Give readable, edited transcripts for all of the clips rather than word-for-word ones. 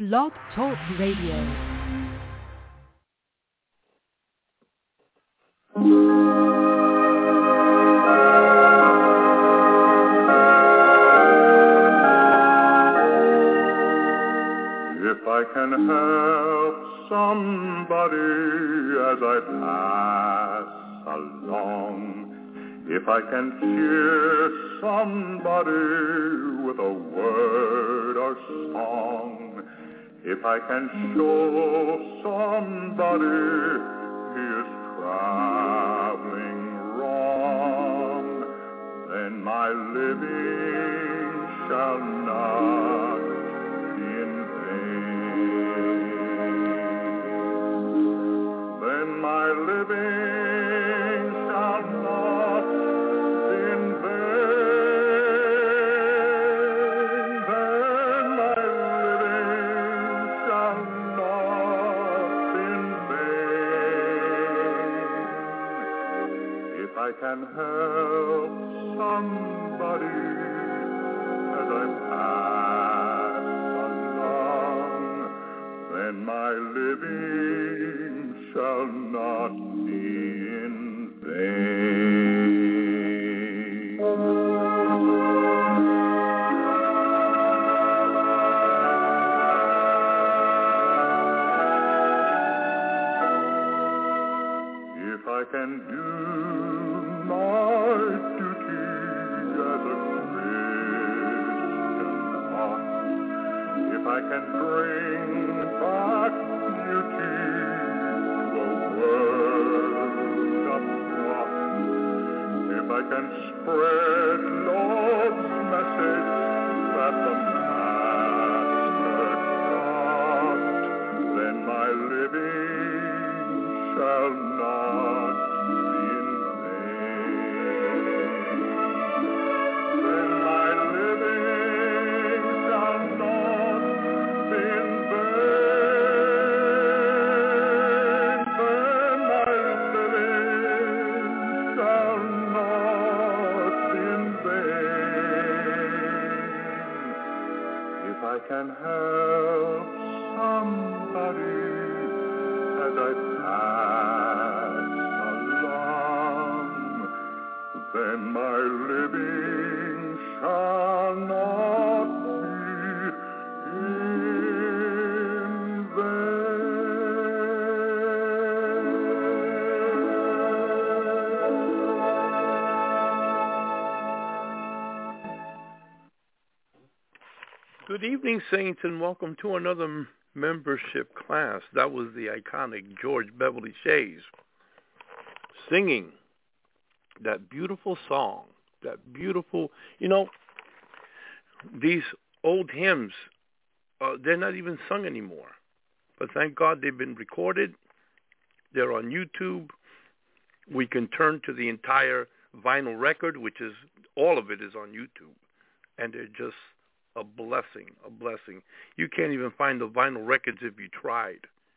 Blog Talk Radio. If I can help somebody as I pass along, if I can cheer somebody with a word or song, if I can show somebody he is traveling wrong, then my living shall not be in vain. Then my living shall not be in vain. Then my living shall not be in vain. If I can help somebody as I pass along, then my living shall not be in vain. If I can do my duty as a Christian heart, if I can bring back beauty to a world apart, if I can spread Lord's message that the Master taught, then my living shall not be in vain. Then my living shall not be in vain. Then my living shall not be in vain. If I can help somebody as I pass along, then my living shall not be in vain. Good evening, Saints, and welcome to another membership class. That was the iconic George Beverly Shays singing that beautiful song, that beautiful, these old hymns, they're not even sung anymore. But thank God they've been recorded. They're on YouTube. We can turn to the entire vinyl record, which is, all of it is on YouTube. And they're just a blessing, a blessing. You can't even find the vinyl records if you tried.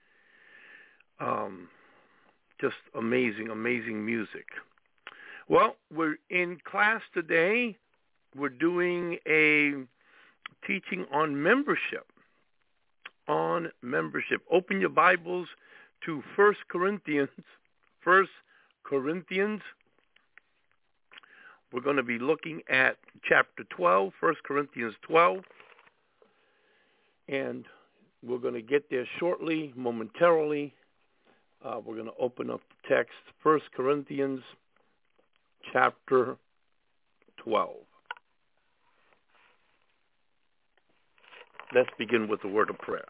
Just amazing, amazing music. Well, we're in class today. We're doing a teaching on membership. On membership. Open your Bibles to 1 Corinthians. 1 Corinthians. We're going to be looking at chapter 12, 1 Corinthians 12. And we're going to get there shortly, momentarily. We're going to open up the text, 1 Corinthians chapter 12. Let's begin with the word of prayer.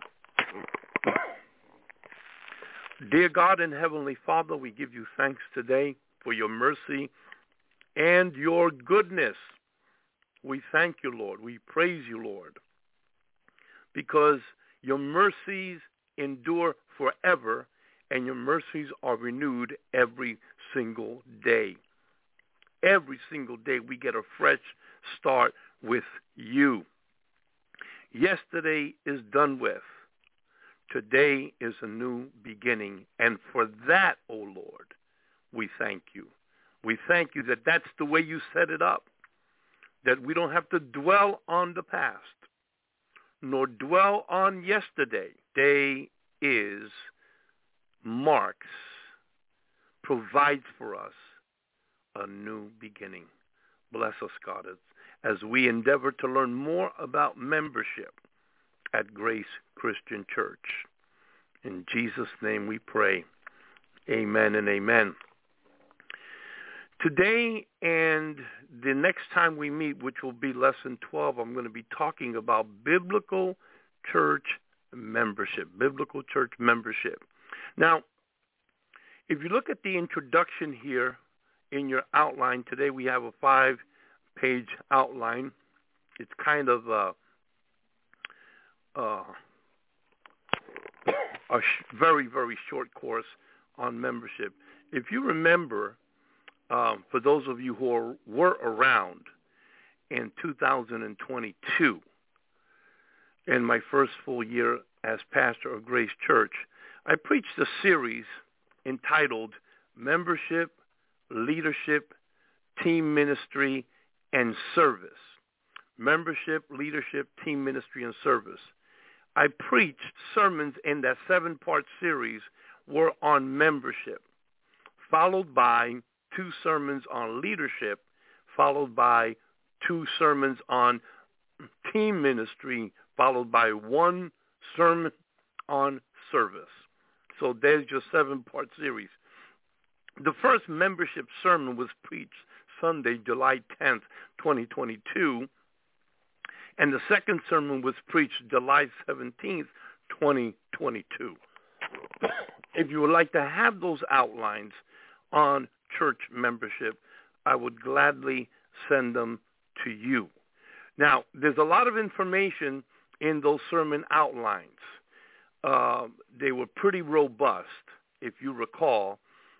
Dear God and Heavenly Father, we give you thanks today for your mercy and your goodness. We thank you, Lord. We praise you, Lord, because your mercies endure forever and your mercies are renewed every single day. Every single day we get a fresh start with you. Yesterday is done with. Today is a new beginning. And for that, O Lord, we thank you. We thank you that that's the way you set it up, that we don't have to dwell on the past, nor dwell on yesterday. Day is, marks, provides for us a new beginning. Bless us, God, as we endeavor to learn more about membership at Grace Christian Church. In Jesus' name we pray. Amen and amen. Today and the next time we meet, which will be lesson 12, I'm going to be talking about biblical church membership. Biblical church membership. Now, if you look at the introduction here in your outline, today we have a 5-page outline. It's kind of a very, very short course on membership. If you remember, for those of you who were around in 2022, in my first full year as pastor of Grace Church, I preached a series entitled Membership, Leadership, Team Ministry, and Service. Membership, Leadership, Team Ministry, and Service. I preached sermons in that 7-part series were on membership, followed by 2 sermons on leadership, followed by 2 sermons on team ministry, followed by 1 sermon on service. So there's your 7-part series. The first membership sermon was preached Sunday, July 10th, 2022, and the second sermon was preached July 17th, 2022. If you would like to have those outlines on church membership, I would gladly send them to you. Now, there's a lot of information in those sermon outlines. They were pretty robust, if you recall.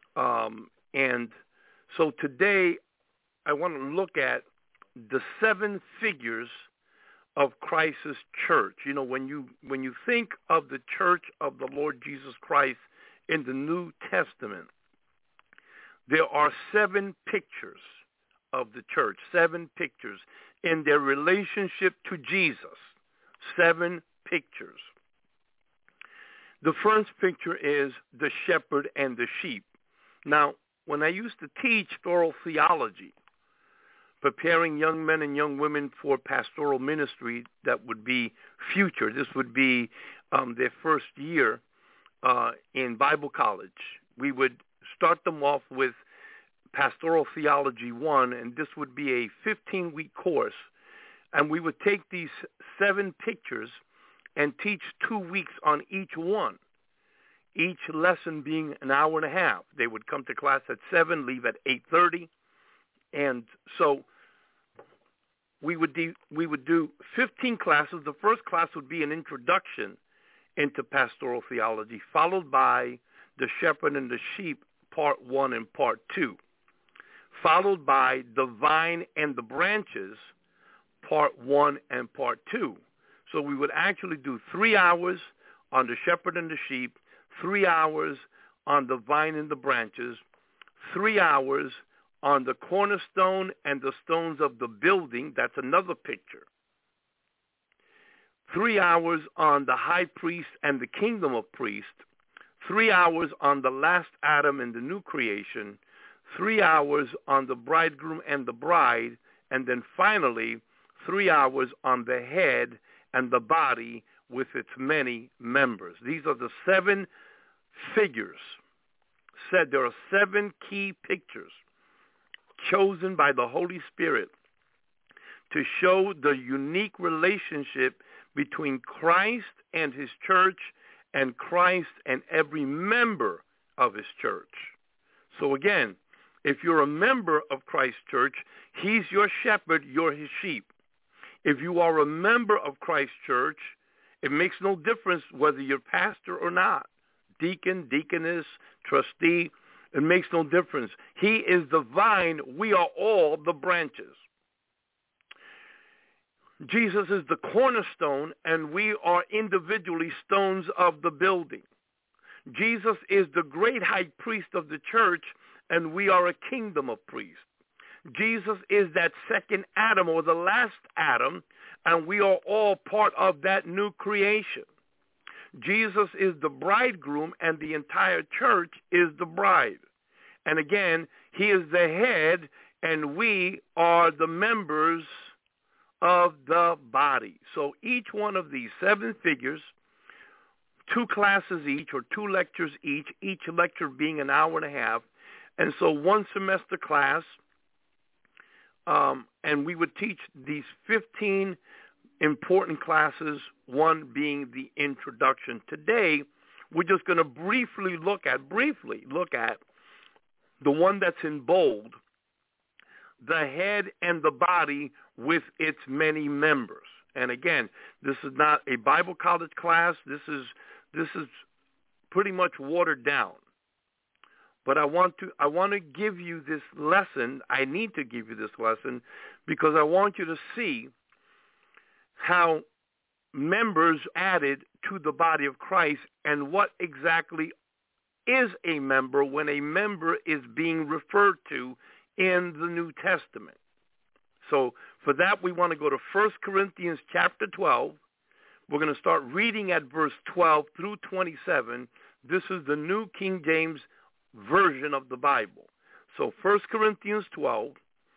And so today I want to look at the 7 figures of Christ's church. You know, when you think of the church of the Lord Jesus Christ in the New Testament, there are 7 pictures of the church, 7 pictures in their relationship to Jesus, 7 pictures. The first picture is the shepherd and the sheep. Now, when I used to teach oral theology, preparing young men and young women for pastoral ministry that would be future, this would be their first year in Bible college, we would start them off with Pastoral Theology 1, and this would be a 15-week course. And we would take these 7 pictures and teach 2 weeks on each one, each lesson being an hour and a half. They would come to class at 7, leave at 8:30. And so we would do 15 classes. The first class would be an introduction into pastoral theology, followed by the shepherd and the sheep, part 1 and part 2, followed by the vine and the branches, part 1 and part 2. So we would actually do 3 hours on the shepherd and the sheep, 3 hours on the vine and the branches, 3 hours on the cornerstone and the stones of the building. That's another picture. 3 hours on the high priest and the kingdom of priests, 3 hours on the last Adam and the new creation, 3 hours on the bridegroom and the bride, and then finally 3 hours on the head and the body with its many members. These are the 7 figures. Said there are 7 key pictures chosen by the Holy Spirit to show the unique relationship between Christ and his church and Christ and every member of his church. So again, if you're a member of Christ's church, he's your shepherd, you're his sheep. If you are a member of Christ's church, it makes no difference whether you're pastor or not. Deacon, deaconess, trustee, it makes no difference. He is the vine. We are all the branches. Jesus is the cornerstone, and we are individually stones of the building. Jesus is the great high priest of the church, and we are a kingdom of priests. Jesus is that second Adam, or the last Adam, and we are all part of that new creation. Jesus is the bridegroom, and the entire church is the bride. And again, he is the head, and we are the members of the body. So each one of these 7 figures, 2 classes each or 2 lectures each lecture being an hour and a half. And so 1 semester class, and we would teach these 15 important classes, one being the introduction. Today, we're just going to briefly look at the one that's in bold, the head and the body with its many members. And again, this is not a Bible college class. This is pretty much watered down. But I want to give you this lesson. I need to give you this lesson because I want you to see how members added to the body of Christ and what exactly is a member when a member is being referred to in the New Testament. So for that, we want to go to 1 Corinthians chapter 12. We're going to start reading at verse 12 through 27. This is the New King James Version of the Bible. So 1 Corinthians 12,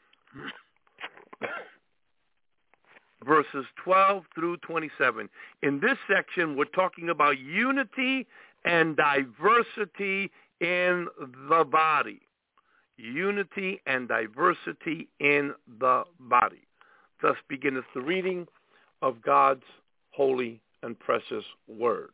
verses 12 through 27. In this section, we're talking about unity and diversity in the body. Unity and diversity in the body. Thus beginneth the reading of God's holy and precious word.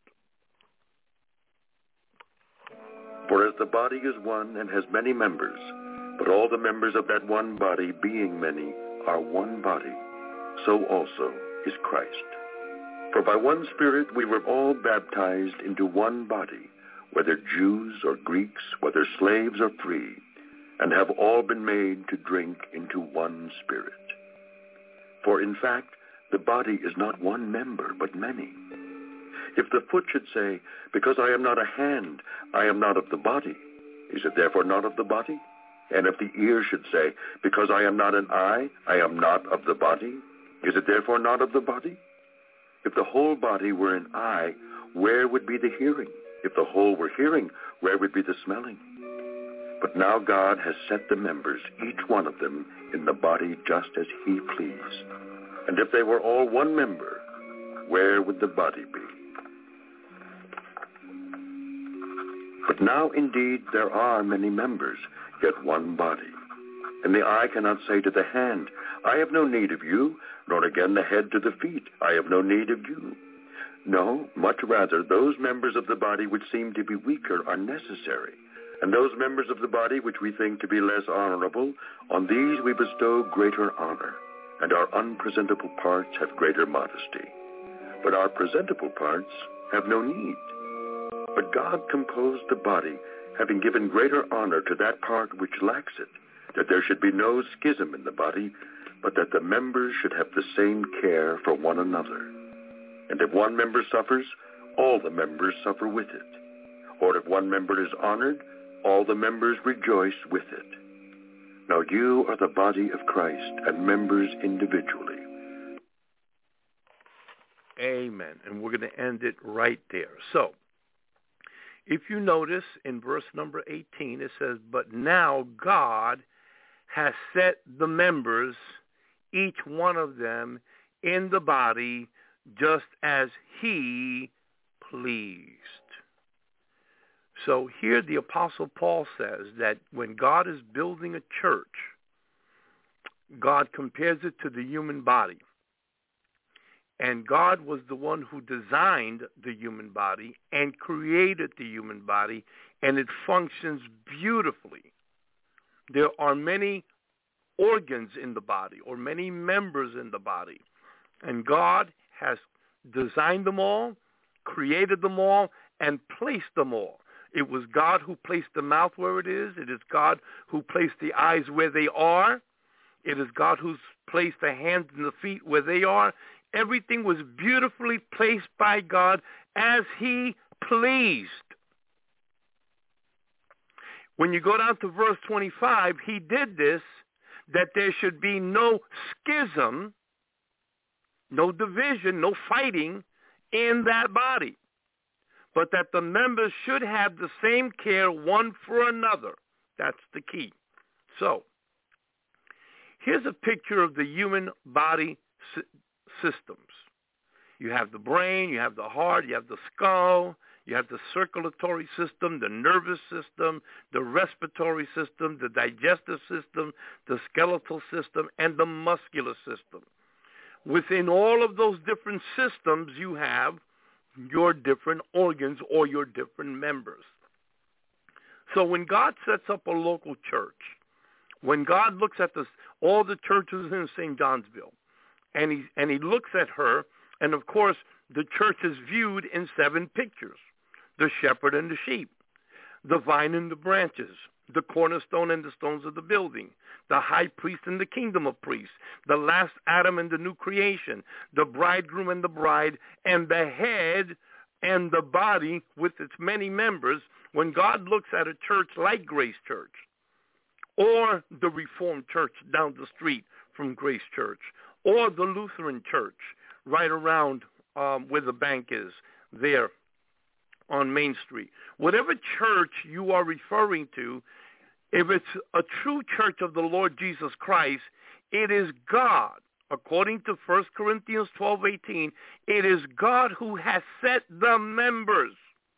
For as the body is one and has many members, but all the members of that one body, being many, are one body, so also is Christ. For by one Spirit we were all baptized into one body, whether Jews or Greeks, whether slaves or free, and have all been made to drink into one Spirit. For in fact, the body is not one member, but many. If the foot should say, because I am not a hand, I am not of the body, is it therefore not of the body? And if the ear should say, because I am not an eye, I am not of the body, is it therefore not of the body? If the whole body were an eye, where would be the hearing? If the whole were hearing, where would be the smelling? But now God has set the members, each one of them, in the body just as he pleased. And if they were all one member, where would the body be? But now indeed there are many members, yet one body. And the eye cannot say to the hand, I have no need of you, nor again the head to the feet, I have no need of you. No, much rather, those members of the body which seem to be weaker are necessary. And those members of the body which we think to be less honorable, on these we bestow greater honor, and our unpresentable parts have greater modesty. But our presentable parts have no need. But God composed the body, having given greater honor to that part which lacks it, that there should be no schism in the body, but that the members should have the same care for one another. And if one member suffers, all the members suffer with it. Or if one member is honored, all the members rejoice with it. Now you are the body of Christ, and members individually. Amen. And we're going to end it right there. So, if you notice in verse number 18, it says, but now God has set the members, each one of them, in the body just as he pleased. So here the Apostle Paul says that when God is building a church, God compares it to the human body. And God was the one who designed the human body and created the human body, and it functions beautifully. There are many organs in the body or many members in the body, and God has designed them all, created them all, and placed them all. It was God who placed the mouth where it is. It is God who placed the eyes where they are. It is God who's placed the hands and the feet where they are. Everything was beautifully placed by God as he pleased. When you go down to verse 25, he did this that there should be no schism no division, no fighting in that body, but that the members should have the same care one for another. That's the key. So, here's a picture of the human body systems. You have the brain, you have the heart, you have the skull, you have the circulatory system, the nervous system, the respiratory system, the digestive system, the skeletal system, and the muscular system. Within all of those different systems, you have your different organs or your different members. So when God sets up a local church, when God looks at all the churches in St. Johnsville, and he looks at her, and of course the church is viewed in 7 pictures: the shepherd and the sheep, the vine and the branches, the cornerstone and the stones of the building, the high priest and the kingdom of priests, the last Adam and the new creation, the bridegroom and the bride, and the head and the body with its many members. When God looks at a church like Grace Church, or the Reformed Church down the street from Grace Church, or the Lutheran Church right around where the bank is there on Main Street, whatever church you are referring to, if it's a true church of the Lord Jesus Christ, it is God. According to 1 Corinthians 12:18, it is God who has set the members,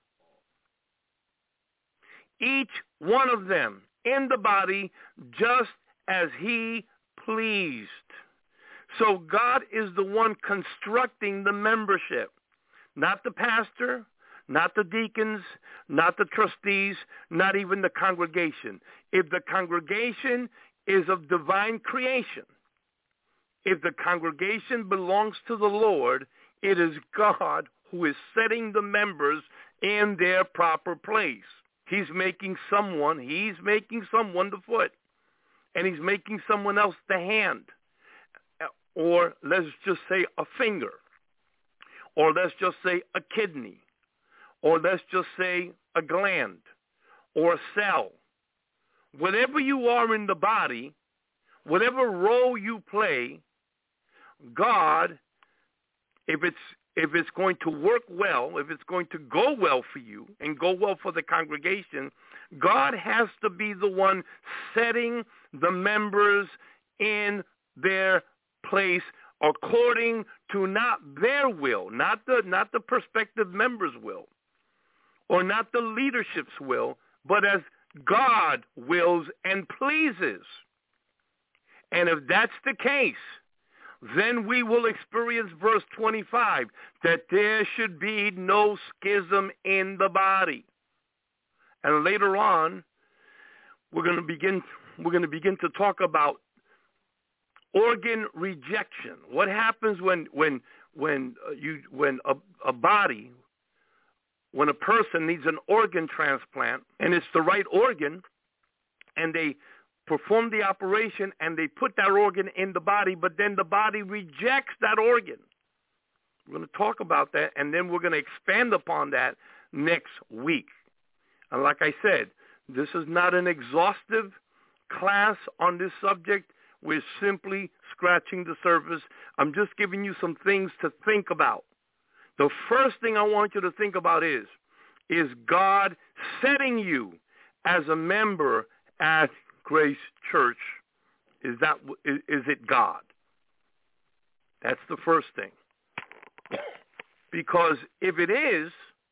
each one of them, in the body just as he pleased. So God is the one constructing the membership, not the pastor, not the deacons, not the trustees, not even the congregation. If the congregation is of divine creation, if the congregation belongs to the Lord, it is God who is setting the members in their proper place. He's making someone the foot, and he's making someone else the hand, or let's just say a finger, or let's just say a kidney, or let's just say a gland, or a cell. Whatever you are in the body, whatever role you play, God, if it's going to work well, if it's going to go well for you and go well for the congregation, God has to be the one setting the members in their place according to not their will, not the prospective members' will, or not the leadership's will, but as God wills and pleases. And if that's the case, then we will experience verse 25, that there should be no schism in the body. And later on, we're going to begin to talk about organ rejection. What happens when a person needs an organ transplant, and it's the right organ, and they perform the operation and they put that organ in the body, but then the body rejects that organ. We're going to talk about that, and then we're going to expand upon that next week. And like I said, this is not an exhaustive class on this subject. We're simply scratching the surface. I'm just giving you some things to think about. The first thing I want you to think about is God setting you as a member at Grace Church? Is it God? That's the first thing. Because if this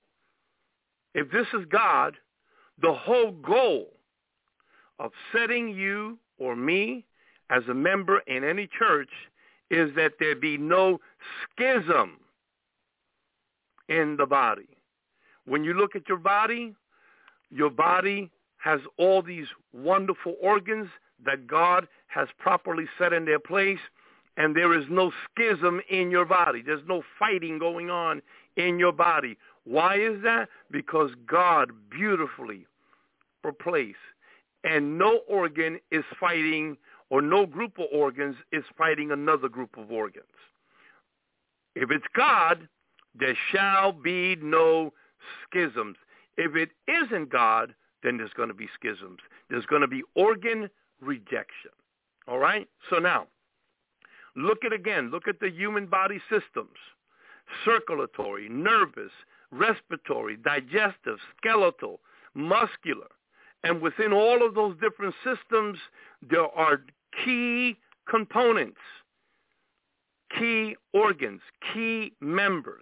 is God, the whole goal of setting you or me as a member in any church is that there be no schism in the body. When you look at your body has all these wonderful organs that God has properly set in their place, and there is no schism in your body. There's no fighting going on in your body. Why is that? Because God beautifully placed, and no organ is fighting, or no group of organs is fighting another group of organs. If it's God, there shall be no schisms. If it isn't God, then there's going to be schisms. There's going to be organ rejection. All right? So now, Look at the human body systems: circulatory, nervous, respiratory, digestive, skeletal, muscular. And within all of those different systems, there are key components, key organs, key members.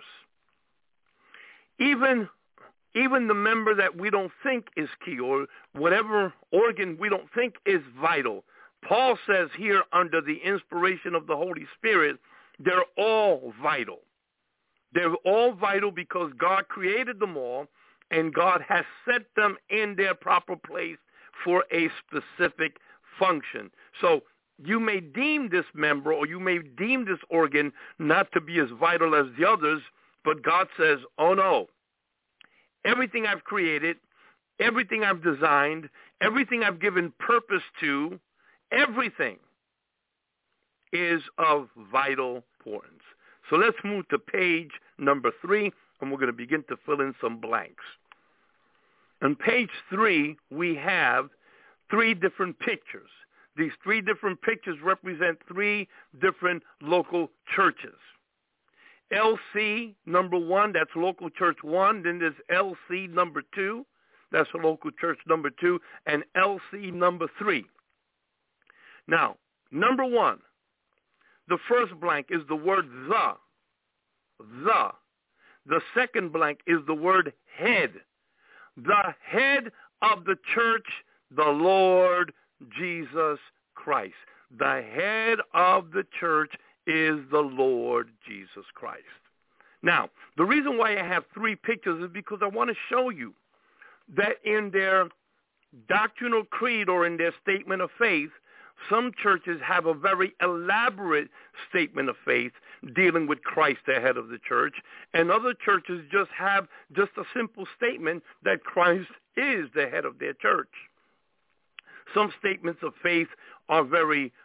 Even the member that we don't think is key, or whatever organ we don't think is vital, Paul says here, under the inspiration of the Holy Spirit, they're all vital. They're all vital because God created them all, and God has set them in their proper place for a specific function. So you may deem this member, or you may deem this organ not to be as vital as the others, but God says, oh no, everything I've created, everything I've designed, everything I've given purpose to, everything is of vital importance. So let's move to page number 3, and we're going to begin to fill in some blanks. On page 3, we have 3 different pictures. These 3 different pictures represent 3 different local churches. LC number 1, that's local church 1. Then there's LC number 2, that's local church number 2, and LC number 3. Now, number 1, the first blank is the word the. The second blank is the word head. The head of the church, the Lord Jesus Christ. The head of the church is the Lord Jesus Christ. Now, the reason why I have 3 pictures is because I want to show you that in their doctrinal creed, or in their statement of faith, some churches have a very elaborate statement of faith dealing with Christ, the head of the church, and other churches just have just a simple statement that Christ is the head of their church. Some statements of faith are very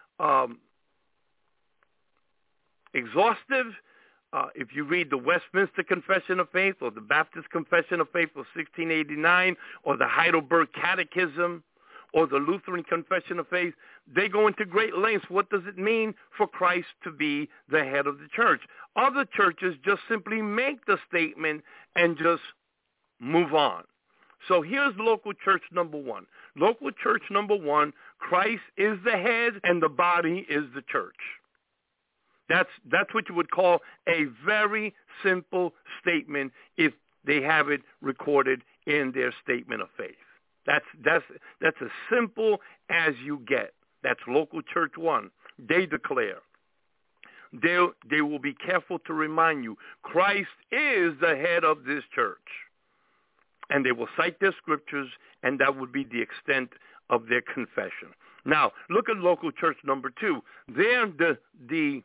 exhaustive. If you read the Westminster Confession of Faith, or the Baptist Confession of Faith of 1689, or the Heidelberg Catechism, or the Lutheran Confession of Faith, they go into great lengths. What does it mean for Christ to be the head of the church? Other churches just simply make the statement and just move on. So here's local church number 1. Local church number 1, Christ is the head and the body is the church. That's what you would call a very simple statement if they have it recorded in their statement of faith. That's as simple as you get. That's local church 1. They declare. They will be careful to remind you, Christ is the head of this church. And they will cite their scriptures, and that would be the extent of their confession. Now, look at local church number 2. There, the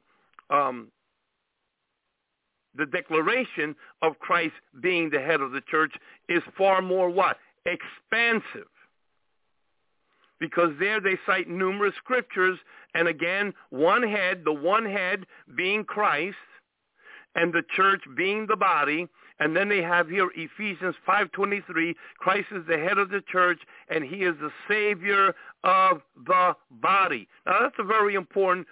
declaration of Christ being the head of the church is far more what? Expansive. Because there they cite numerous scriptures, and again, one head, the one head being Christ, and the church being the body. And then they have here Ephesians 5:23, Christ is the head of the church, and he is the Savior of the body. Now that's a very important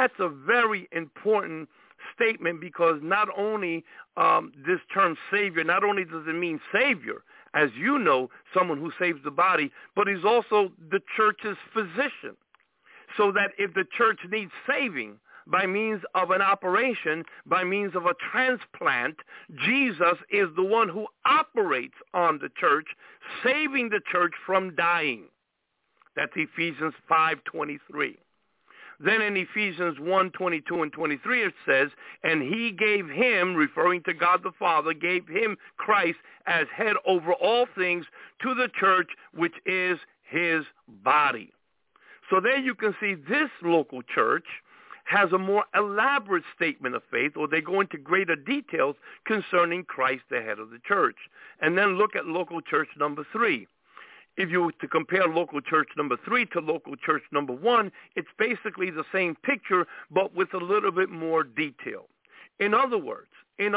statement, because not only this term Savior, not only does it mean Savior, as you know, someone who saves the body, but he's also the church's physician. So that if the church needs saving by means of an operation, by means of a transplant, Jesus is the one who operates on the church, saving the church from dying. That's Ephesians 5:23. Then in Ephesians 1:22 and 23 it says, and he gave him, referring to God the Father, gave him, Christ, as head over all things to the church, which is his body. So there you can see this local church has a more elaborate statement of faith, or they go into greater details concerning Christ, the head of the church. And then look at local church number 3. If you were to compare local church number 3 to local church number 1, it's basically the same picture, but with a little bit more detail. In other words,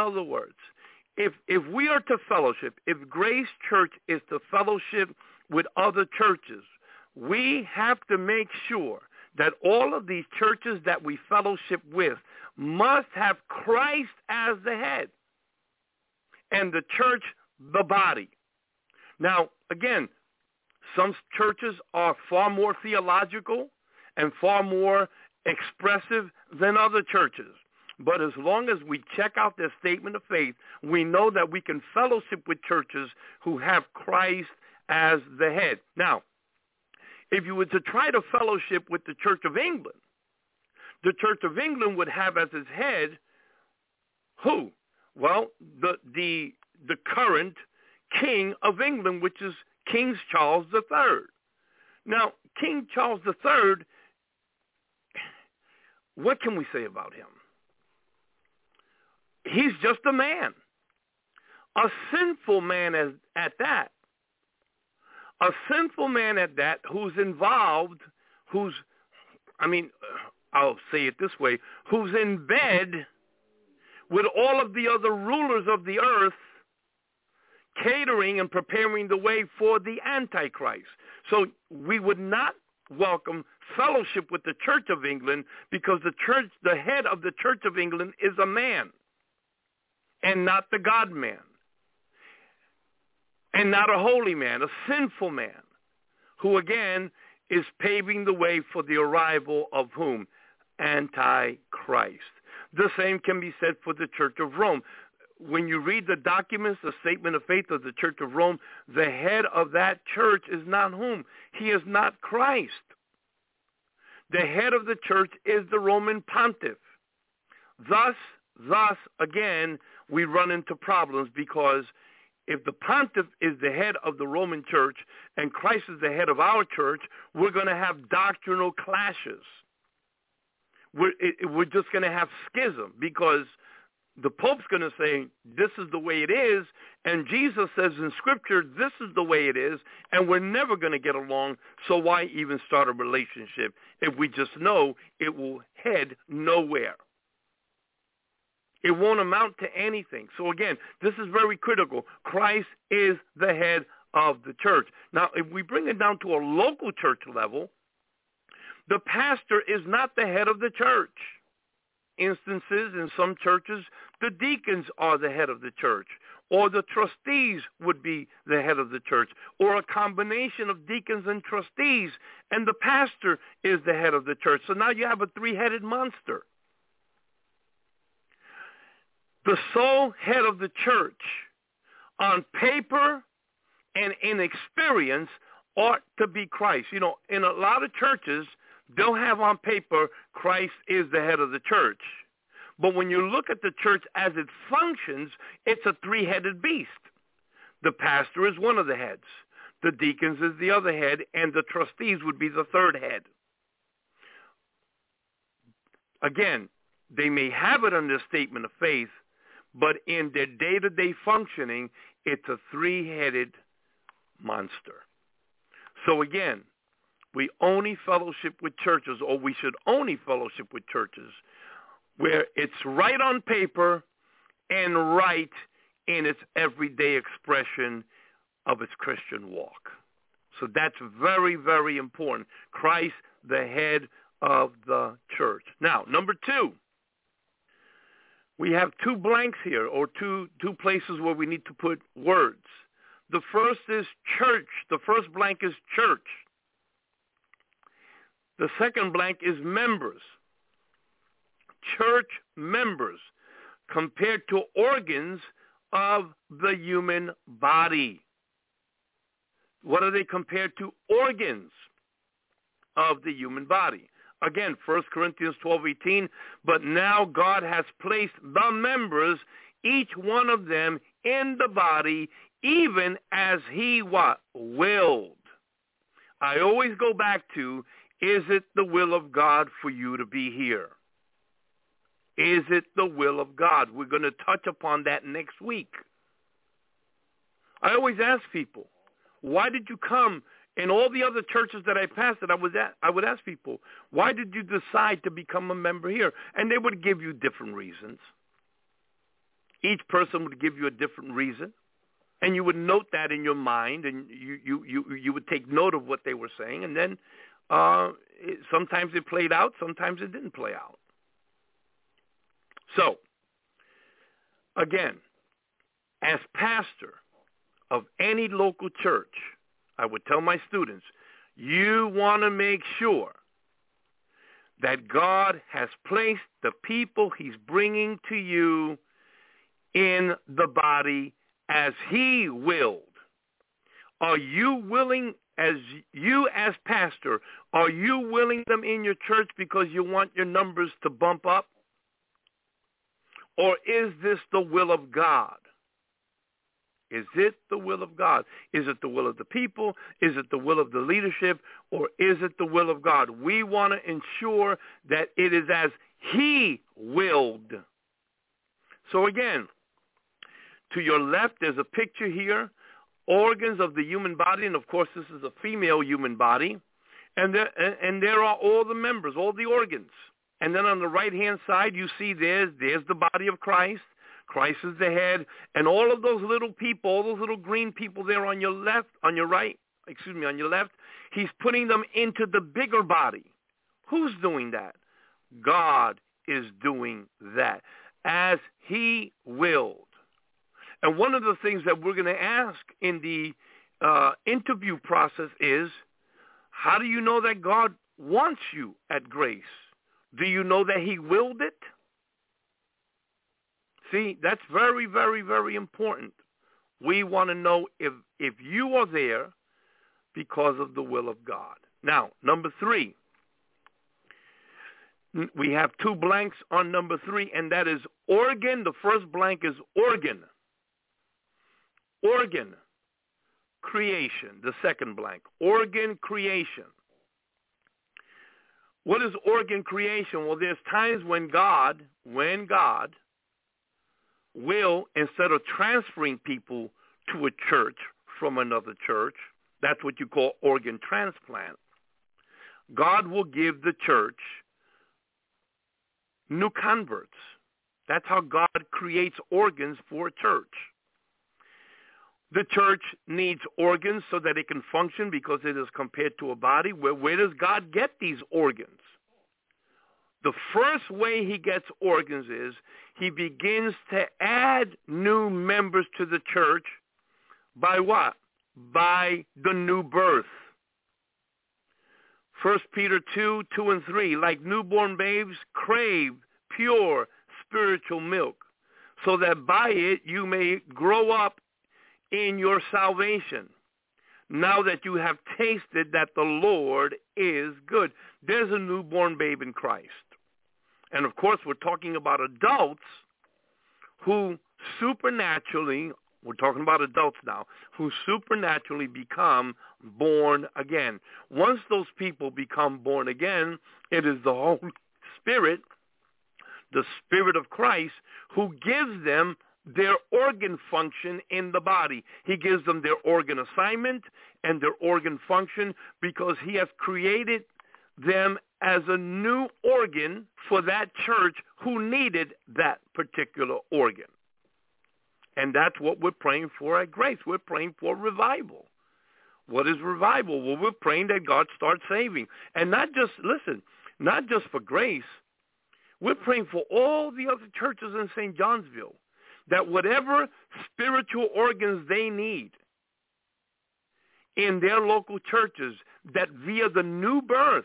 if we are to fellowship, if Grace Church is to fellowship with other churches, we have to make sure that all of these churches that we fellowship with must have Christ as the head and the church the body. Now, again, some churches are far more theological and far more expressive than other churches. But as long as we check out their statement of faith, we know that we can fellowship with churches who have Christ as the head. Now, if you were to try to fellowship with the Church of England, the Church of England would have as its head who? Well, the current King of England, which is King Charles III. Now, King Charles III, what can we say about him? He's just a man, a sinful man at that. A sinful man at that who's involved, I'll say it this way, who's in bed with all of the other rulers of the earth, catering and preparing the way for the Antichrist. So we would not welcome fellowship with the Church of England because the head of the Church of England is a man and not the God-man and not a holy man, a sinful man who, again, is paving the way for the arrival of whom? Antichrist. The same can be said for the Church of Rome. When you read the documents, the statement of faith of the Church of Rome, the head of that church is not whom? He is not Christ. The head of the church is the Roman pontiff. Thus, again, we run into problems because if the pontiff is the head of the Roman church and Christ is the head of our church, we're going to have doctrinal clashes. We're just going to have schism because the Pope's going to say, this is the way it is, and Jesus says in Scripture, this is the way it is, and we're never going to get along, so why even start a relationship if we just know it will head nowhere? It won't amount to anything. So again, this is very critical. Christ is the head of the church. Now, if we bring it down to a local church level, the pastor is not the head of the church. Instances in some churches, the deacons are the head of the church, or the trustees would be the head of the church, or a combination of deacons and trustees, and the pastor is the head of the church. So now you have a three-headed monster. The sole head of the church on paper and in experience ought to be Christ. You know, in a lot of churches, they'll have on paper Christ is the head of the church. But when you look at the church as it functions, it's a three-headed beast. The pastor is one of the heads. The deacons is the other head, and the trustees would be the third head. Again, they may have it under statement of faith, but in their day-to-day functioning, it's a three-headed monster. So again, we only fellowship with churches, or we should only fellowship with churches, where it's right on paper and right in its everyday expression of its Christian walk. So that's very, very important. Christ, the head of the church. Now, number two, we have two blanks here, or two places where we need to put words. The first is church. The first blank is church. The second blank is members. Church members compared to organs of the human body. What are they compared to? Organs of the human body. Again, 1 Corinthians 12:18, but now God has placed the members, each one of them, in the body, even as he what? Willed. I always go back to, is it the will of God for you to be here? Is it the will of God? We're going to touch upon that next week. I always ask people, why did you come? In all the other churches that I pastored, I would ask people, why did you decide to become a member here? And they would give you different reasons. Each person would give you a different reason. And you would note that in your mind, and you would take note of what they were saying. And then sometimes it played out, sometimes it didn't play out. So, again, as pastor of any local church, I would tell my students, you want to make sure that God has placed the people he's bringing to you in the body as he willed. Are you willing, as pastor, are you willing them in your church because you want your numbers to bump up? Or is this the will of God? Is it the will of God? Is it the will of the people? Is it the will of the leadership? Or is it the will of God? We want to ensure that it is as he willed. So again, to your left, there's a picture here, organs of the human body, and of course this is a female human body, and there are all the members, all the organs. And then on the right-hand side, you see there's the body of Christ. Christ is the head, and all of those little people, all those little green people there on your left, on your left, he's putting them into the bigger body. Who's doing that? God is doing that as he willed. And one of the things that we're going to ask in the interview process is, how do you know that God wants you at Grace? Do you know that he willed it? See, that's very, very, very important. We want to know if you are there because of the will of God. Now, number 3. We have 2 blanks on number 3, and that is organ. The first blank is organ. Organ creation. The second blank, organ creation. What is organ creation? Well, there's times when God will, instead of transferring people to a church from another church, that's what you call organ transplant, God will give the church new converts. That's how God creates organs for a church. The church needs organs so that it can function because it is compared to a body. Where does God get these organs? The first way he gets organs is he begins to add new members to the church by what? By the new birth. 1 Peter 2, 2 and 3, like newborn babes, crave pure spiritual milk, so that by it you may grow up in your salvation, now that you have tasted that the Lord is good. There's a newborn babe in Christ. And of course, we're talking about adults who supernaturally, we're talking about adults now, who supernaturally become born again. Once those people become born again, it is the Holy Spirit, the Spirit of Christ, who gives them their organ function in the body. He gives them their organ assignment and their organ function because he has created them as a new organ for that church who needed that particular organ. And that's what we're praying for at Grace. We're praying for revival. What is revival? Well, we're praying that God starts saving. And not just for Grace. We're praying for all the other churches in St. Johnsville, that whatever spiritual organs they need in their local churches, that via the new birth,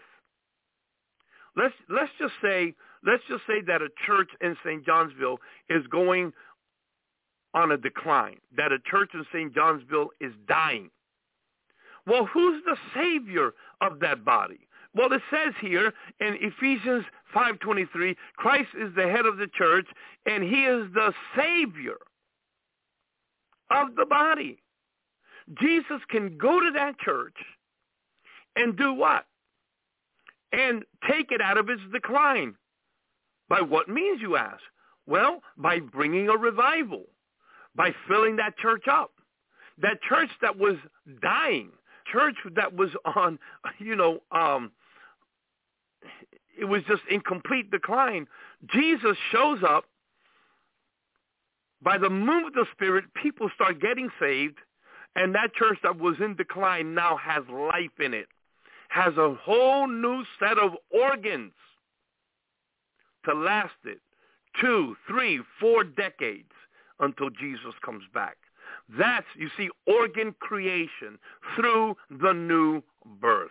let's just say that a church in St. Johnsville is going on a decline, that a church in St. Johnsville is dying. Well, who's the savior of that body? Well, it says here in Ephesians 5:23, Christ is the head of the church, and he is the savior of the body. Jesus can go to that church and do what? And take it out of its decline. By what means, you ask? Well, by bringing a revival, by filling that church up. That church that was dying, church that was on, it was just in complete decline. Jesus shows up. By the move of the Spirit, people start getting saved, and that church that was in decline now has life in it, has a whole new set of organs to last it 2, 3, 4 decades until Jesus comes back. That's, you see, organ creation through the new birth.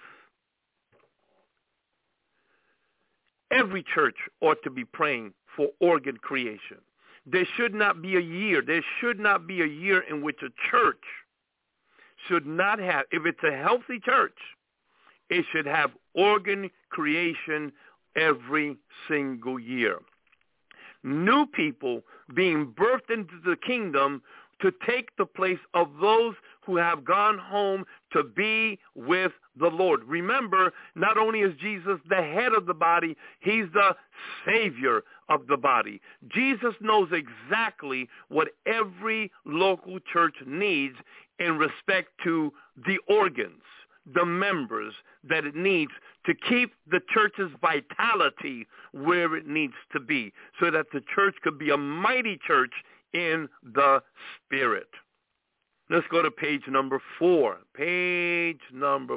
Every church ought to be praying for organ creation. There should not be a year in which a church should not have, if it's a healthy church, it should have organ creation every single year. New people being birthed into the kingdom to take the place of those who have gone home to be with the Lord. Remember, not only is Jesus the head of the body, he's the Savior of the body. Jesus knows exactly what every local church needs in respect to the organs, the members that it needs to keep the church's vitality where it needs to be, so that the church could be a mighty church in the Spirit. Let's go to page number 4. Page 4.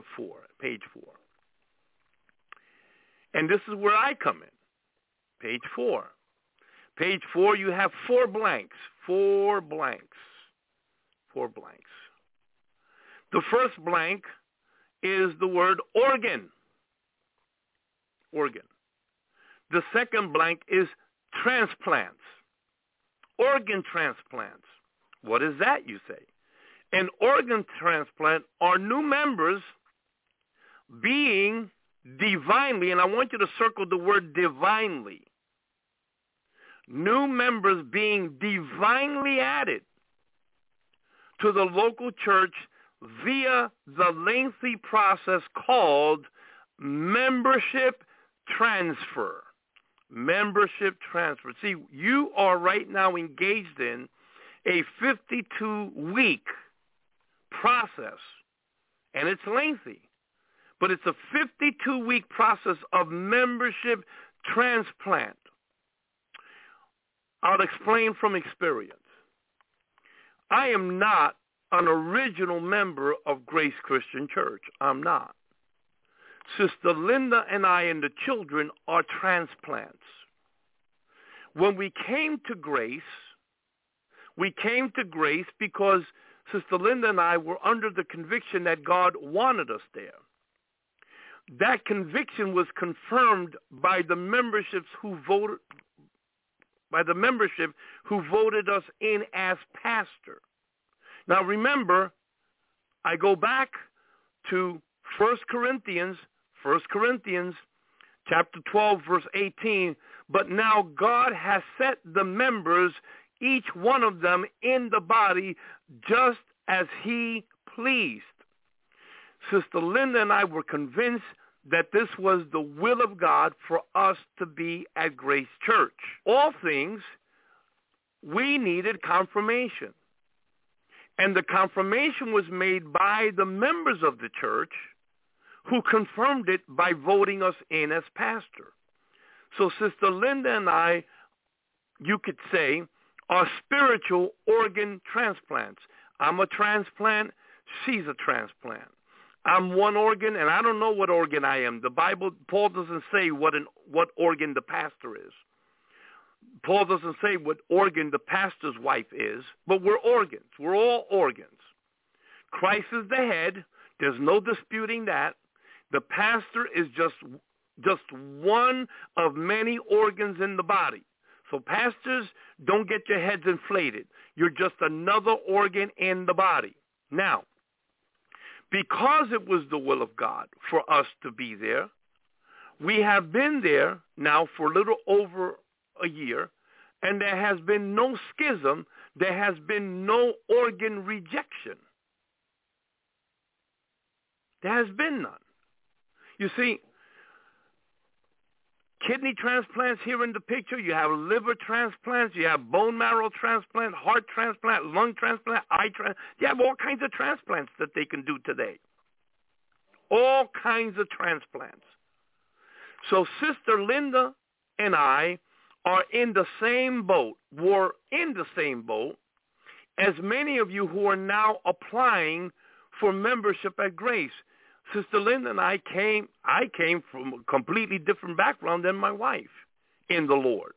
And this is where I come in. Page 4. Page 4, you have 4 blanks. 4 blanks. 4 blanks. The first blank is the word organ. Organ. The second blank is transplants. Organ transplants. What is that, you say? An organ transplant are new members being divinely, and I want you to circle the word divinely, new members being divinely added to the local church via the lengthy process called membership transfer. Membership transfer. See, you are right now engaged in a 52-week process, and it's lengthy, but it's a 52-week process of membership transplant. I'll explain from experience. I am not an original member of Grace Christian Church. I'm not. Sister Linda and I and the children are transplants. When we came to Grace because Sister Linda and I were under the conviction that God wanted us there. That conviction was confirmed by the membership who voted us in as pastor. Now remember, I go back to 1 Corinthians chapter 12, verse 18. But now God has set the members, each one of them, in the body just as he pleased. Sister Linda and I were convinced that this was the will of God for us to be at Grace Church. All things, we needed confirmation. And the confirmation was made by the members of the church, who confirmed it by voting us in as pastor. So Sister Linda and I, you could say, are spiritual organ transplants. I'm a transplant. She's a transplant. I'm one organ, and I don't know what organ I am. The Bible, Paul doesn't say what organ the pastor is. Paul doesn't say what organ the pastor's wife is, but we're organs. We're all organs. Christ is the head. There's no disputing that. The pastor is just one of many organs in the body. So pastors, don't get your heads inflated. You're just another organ in the body. Now, because it was the will of God for us to be there, we have been there now for a little over a year, and there has been no schism. There has been no organ rejection. There has been none. You see, kidney transplants here in the picture. You have liver transplants. You have bone marrow transplant, heart transplant, lung transplant, eye transplant. You have all kinds of transplants that they can do today. All kinds of transplants. So Sister Linda and I are in the same boat, were in the same boat as many of you who are now applying for membership at Grace. Sister Linda and I came from a completely different background than my wife in the Lord.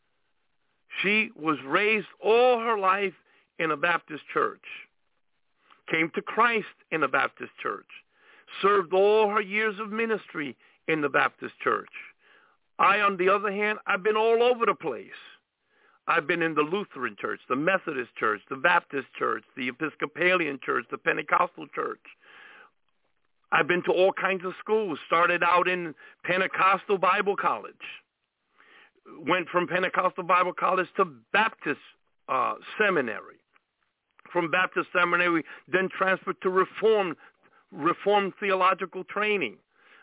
She was raised all her life in a Baptist church, came to Christ in a Baptist church, served all her years of ministry in the Baptist church. I, on the other hand, I've been all over the place. I've been in the Lutheran church, the Methodist church, the Baptist church, the Episcopalian church, the Pentecostal church. I've been to all kinds of schools, started out in Pentecostal Bible College, went from Pentecostal Bible College to Baptist Seminary. From Baptist Seminary, then transferred to Reformed theological training.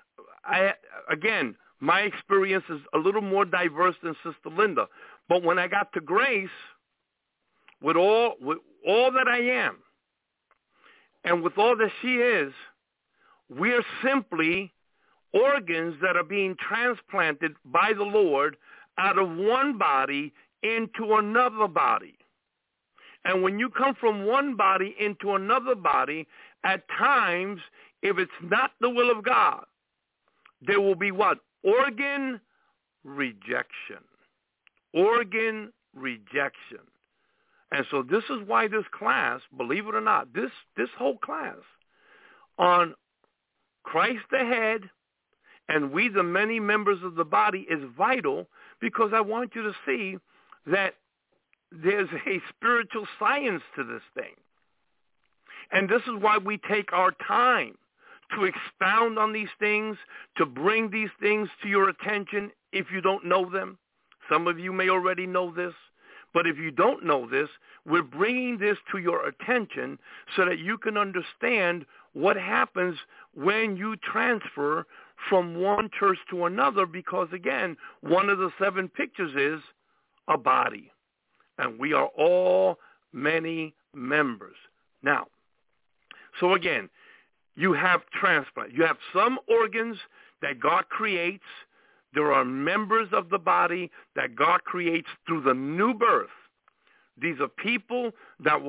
Again, my experience is a little more diverse than Sister Linda. But when I got to Grace, with all that I am, and with all that she is, we're simply organs that are being transplanted by the Lord out of one body into another body. And when you come from one body into another body, at times, if it's not the will of God, there will be what? Organ rejection. Organ rejection. And so this is why this class, believe it or not, this whole class on Christ the head and we the many members of the body is vital, because I want you to see that there's a spiritual science to this thing. And this is why we take our time to expound on these things, to bring these things to your attention if you don't know them. Some of you may already know this, but if you don't know this, we're bringing this to your attention so that you can understand what happens when you transfer from one church to another, because, again, one of the 7 pictures is a body, and we are all many members. Now, so again, you have transplant. You have some organs that God creates. There are members of the body that God creates through the new birth. These are people that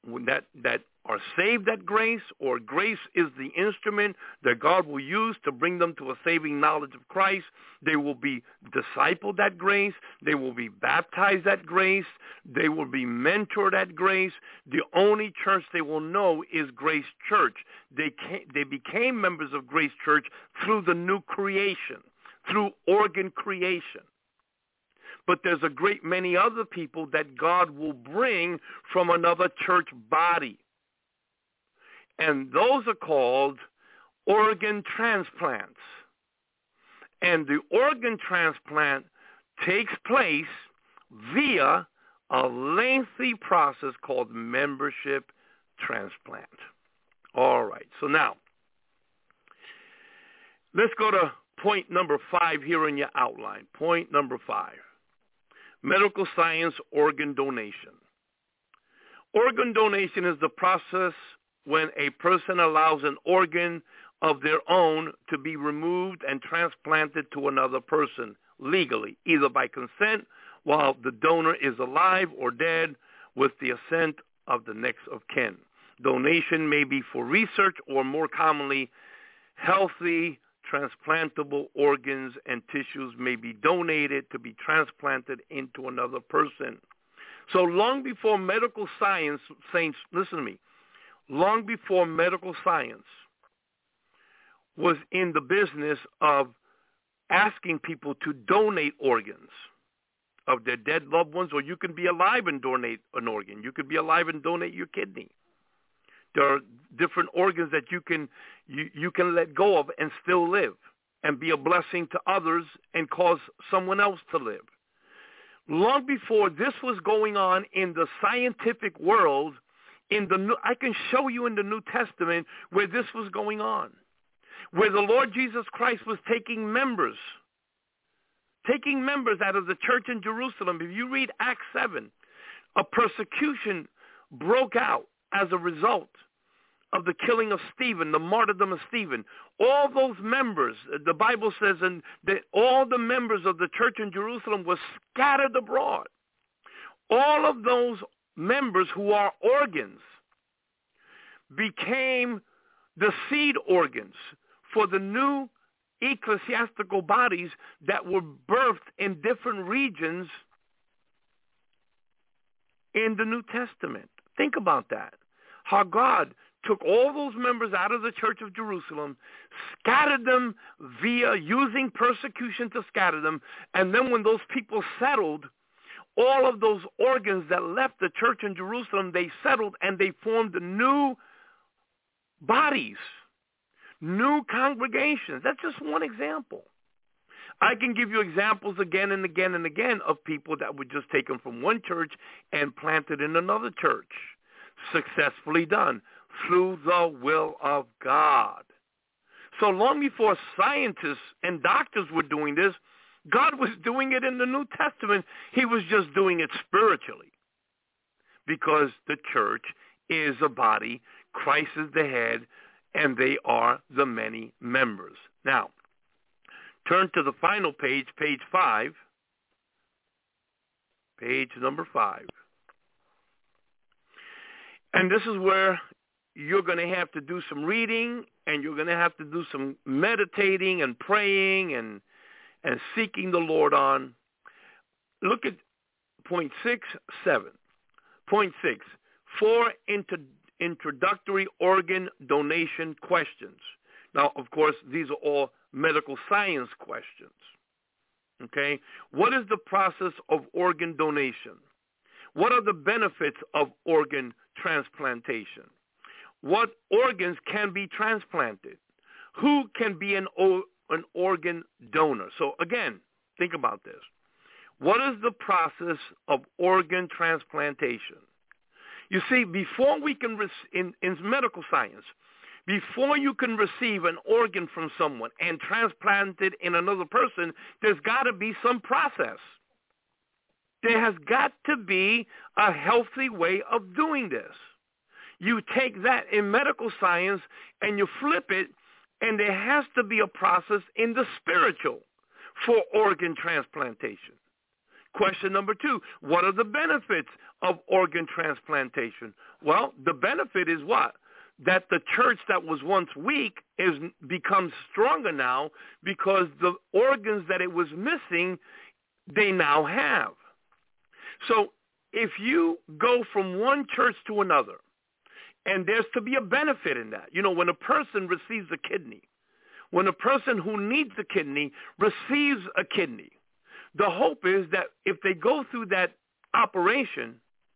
are saved at grace, or grace is the instrument that God will use to bring them to a saving knowledge of Christ. They will be discipled at grace. They will be baptized at grace. They will be mentored at grace. The only church they will know is Grace Church. They became members of Grace Church through the new creation, through organ creation. But there's a great many other people that God will bring from another church body. And those are called organ transplants. And the organ transplant takes place via a lengthy process called membership transplant. All right, so now, let's go to point number 5 here in your outline. Point number 5. Medical science organ donation. Organ donation is the process when a person allows an organ of their own to be removed and transplanted to another person legally, either by consent while the donor is alive or dead with the assent of the next of kin. Donation may be for research or, more commonly, healthy transplantable organs and tissues may be donated to be transplanted into another person. So long before medical science, saints, listen to me, long before medical science was in the business of asking people to donate organs of their dead loved ones, or you can be alive and donate an organ. You could be alive and donate your kidney. There are different organs that you can let go of and still live and be a blessing to others and cause someone else to live. Long before this was going on in the scientific world, I can show you in the New Testament where this was going on, where the Lord Jesus Christ was taking members out of the church in Jerusalem. If you read Acts 7, a persecution broke out as a result of the killing of Stephen, the martyrdom of Stephen. All those members, the Bible says, and that all the members of the church in Jerusalem were scattered abroad. All of those members who are organs became the seed organs for the new ecclesiastical bodies that were birthed in different regions in the New Testament. Think about that. How God took all those members out of the Church of Jerusalem, scattered them via using persecution to scatter them, and then when those people settled, all of those organs that left the church in Jerusalem, they settled and they formed new bodies, new congregations. That's just one example. I can give you examples again and again and again of people that were just taken from one church and planted in another church. Successfully done through the will of God. So long before scientists and doctors were doing this, God was doing it in the New Testament. He was just doing it spiritually, because the church is a body, Christ is the head, and they are the many members. Now, turn to the final page, page 5, page number 5. And this is where you're going to have to do some reading, and you're going to have to do some meditating and praying and seeking the Lord on. Look at point 6.7. Point 6, 4 introductory organ donation questions. Now, of course, these are all medical science questions. Okay? What is the process of organ donation? What are the benefits of organ transplantation? What organs can be transplanted? Who can be an organ donor? So again, think about this. What is the process of organ transplantation? You see, before we can, in medical science, before you can receive an organ from someone and transplant it in another person, there's got to be some process. There has got to be a healthy way of doing this. You take that in medical science and you flip it, and there has to be a process in the spiritual for organ transplantation. Question number 2, what are the benefits of organ transplantation? Well, the benefit is what? That the church that was once weak becomes stronger now, because the organs that it was missing, they now have. So if you go from one church to another, and there's to be a benefit in that. You know, when a person receives a kidney, when a person who needs a kidney receives a kidney, the hope is that if they go through that operation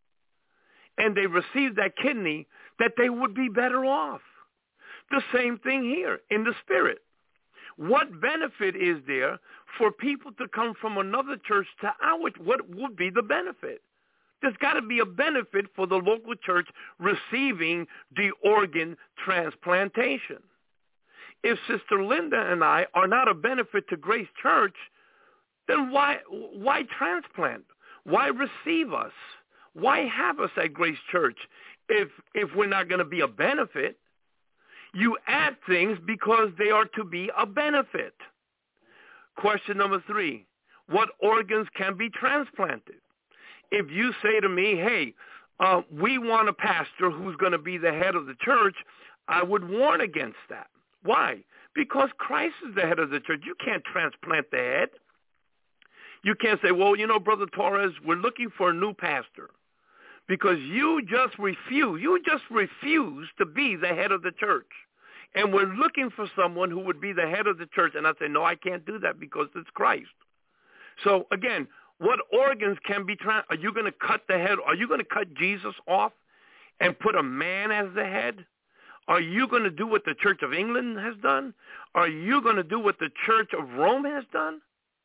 and they receive that kidney, that they would be better off. The same thing here in the spirit. What benefit is there for people to come from another church to ours? What would be the benefit? There's got to be a benefit for the local church receiving the organ transplantation. If Sister Linda and I are not a benefit to Grace Church, then why transplant? Why receive us? Why have us at Grace Church if we're not going to be a benefit? You add things because they are to be a benefit. Question number 3, what organs can be transplanted? If you say to me, hey, we want a pastor who's going to be the head of the church, I would warn against that. Why? Because Christ is the head of the church. You can't transplant the head. You can't say, well, you know, Brother Torres, we're looking for a new pastor because you just refuse to be the head of the church. And we're looking for someone who would be the head of the church. And I say, no, I can't do that because it's Christ. So again, what organs can be are you going to cut the head? Are you going to cut Jesus off and put a man as the head? Are you going to do what the Church of England has done? Are you going to do what the Church of Rome has done?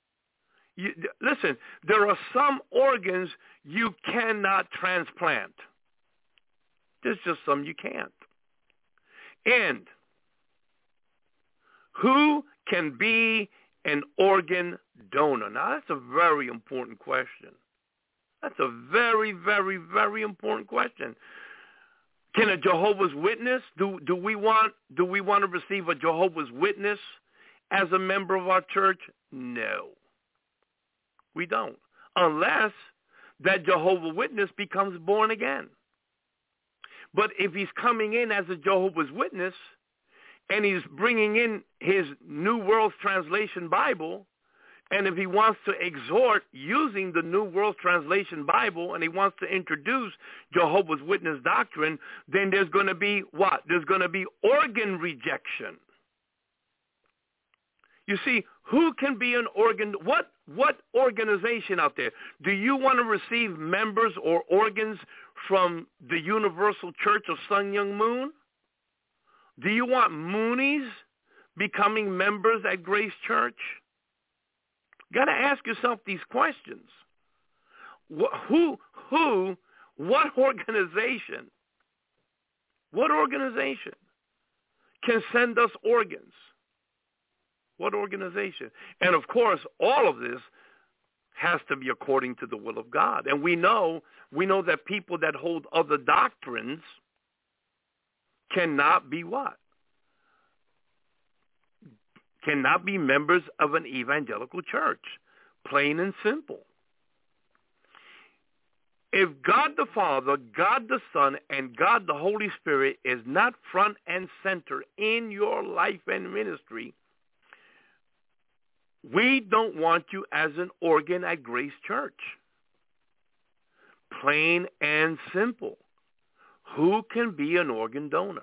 Listen, there are some organs you cannot transplant. There's just some you can't. And who can be an organ donor? Now, that's a very important question. That's a very, very, very important question. Can a Jehovah's Witness, do we want to receive a Jehovah's Witness as a member of our church? No. We don't. Unless that Jehovah's Witness becomes born again. But if he's coming in as a Jehovah's Witness and he's bringing in his New World Translation Bible, and if he wants to exhort using the New World Translation Bible and he wants to introduce Jehovah's Witness doctrine, then there's going to be what? There's going to be organ rejection. You see, who can be an organ? What organization out there? Do you want to receive members or organs from the Universal Church of Sun Myung Moon? Do you want Moonies becoming members at Grace Church? You got to ask yourself these questions. What organization can send us organs? What organization? And of course, all of this has to be according to the will of God. And we know that people that hold other doctrines cannot be what? Cannot be members of an evangelical church. Plain and simple. If God the Father, God the Son, and God the Holy Spirit is not front and center in your life and ministry, we don't want you as an organ at Grace Church. Plain and simple. Who can be an organ donor?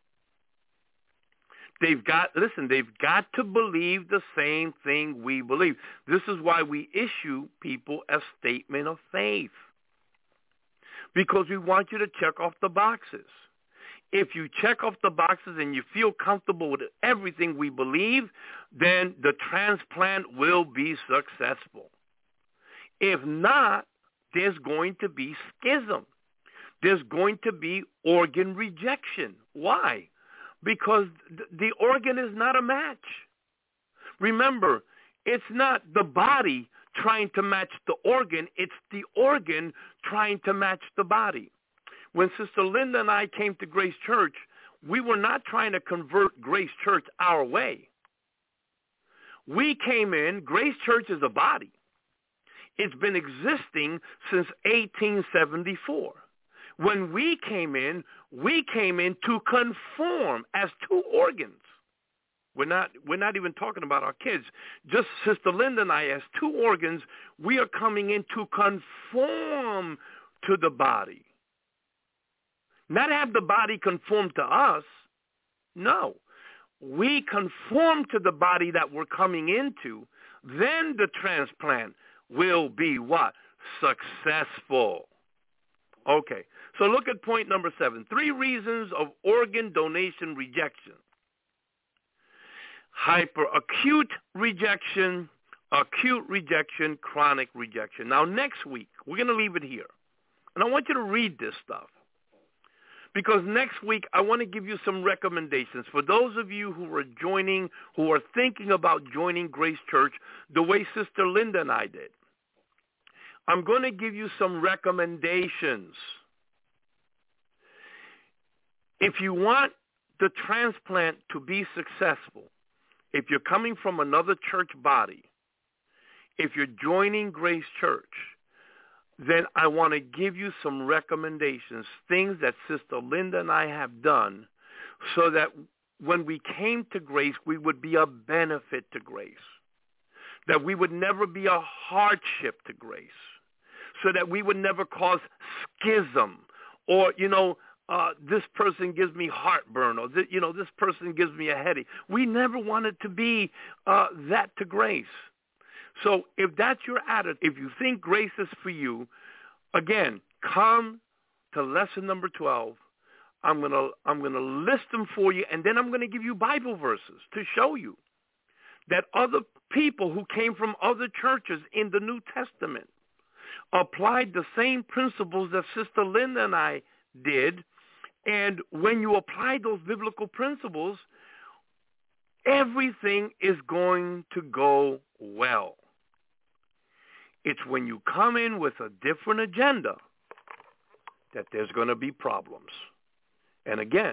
They've got to believe the same thing we believe. This is why we issue people a statement of faith. Because we want you to check off the boxes. If you check off the boxes and you feel comfortable with everything we believe, then the transplant will be successful. If not, there's going to be schism. There's going to be organ rejection. Why? Because the organ is not a match. Remember, it's not the body trying to match the organ. It's the organ trying to match the body. When Sister Linda and I came to Grace Church, we were not trying to convert Grace Church our way. We came in, Grace Church is a body. It's been existing since 1874. When we came in to conform as two organs. We're not even talking about our kids. Just Sister Linda and I as two organs, we are coming in to conform to the body. Not have the body conform to us. No. We conform to the body that we're coming into. Then the transplant will be what? Successful. Okay. So look at point number 7. 3 reasons of organ donation rejection. Hyperacute rejection, acute rejection, chronic rejection. Now next week, we're going to leave it here. And I want you to read this stuff. Because next week, I want to give you some recommendations for those of you who are thinking about joining Grace Church the way Sister Linda and I did. I'm going to give you some recommendations. If you want the transplant to be successful, if you're coming from another church body, if you're joining Grace Church, then I want to give you some recommendations, things that Sister Linda and I have done so that when we came to Grace, we would be a benefit to Grace, that we would never be a hardship to Grace, so that we would never cause schism or, this person gives me heartburn or, this person gives me a headache. We never wanted to be that to Grace. So if that's your attitude, if you think Grace is for you, again, come to lesson number 12. I'm gonna list them for you, and then I'm going to give you Bible verses to show you that other people who came from other churches in the New Testament applied the same principles that Sister Linda and I did. And when you apply those biblical principles, everything is going to go well. It's when you come in with a different agenda that there's going to be problems. And again,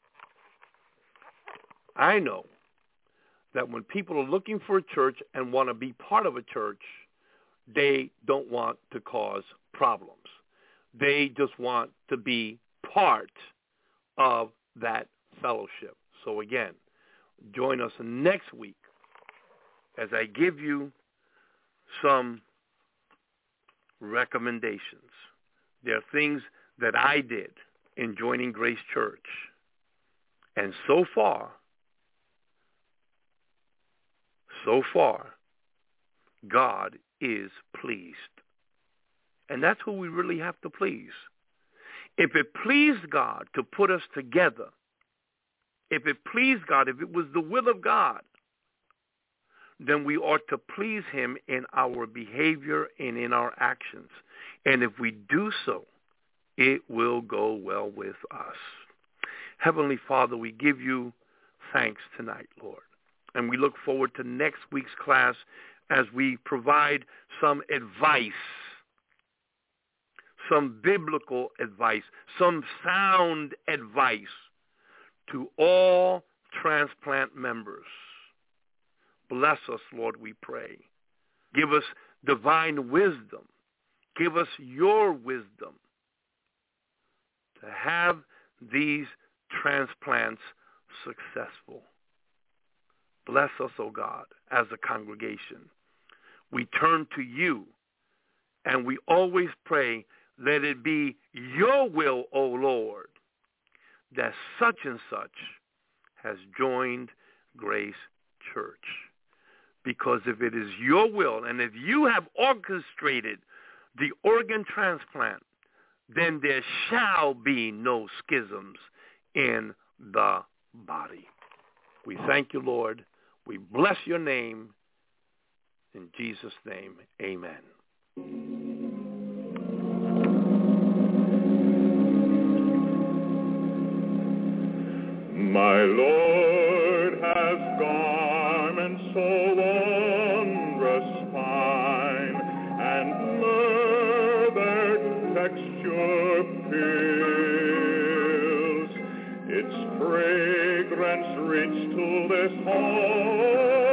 I know that when people are looking for a church and want to be part of a church, they don't want to cause problems. They just want to be part of that fellowship. So again, join us next week as I give you some recommendations. There are things that I did in joining Grace Church. And so far, God is pleased. And that's who we really have to please. If it pleased God to put us together, if it pleased God, if it was the will of God, then we ought to please him in our behavior and in our actions. And if we do so, it will go well with us. Heavenly Father, we give you thanks tonight, Lord. And we look forward to next week's class as we provide some advice, some biblical advice, some sound advice to all transplant members. Bless us, Lord, we pray. Give us divine wisdom. Give us your wisdom to have these transplants successful. Bless us, O God, as a congregation. We turn to you, and we always pray, let it be your will, O Lord, that such and such has joined Grace Church. Because if it is your will, and if you have orchestrated the organ transplant, then there shall be no schisms in the body. We thank you, Lord. We bless your name. In Jesus' name, amen. My Lord has garments so wondrous fine, and myrrh their texture fills. Its fragrance reached to this whole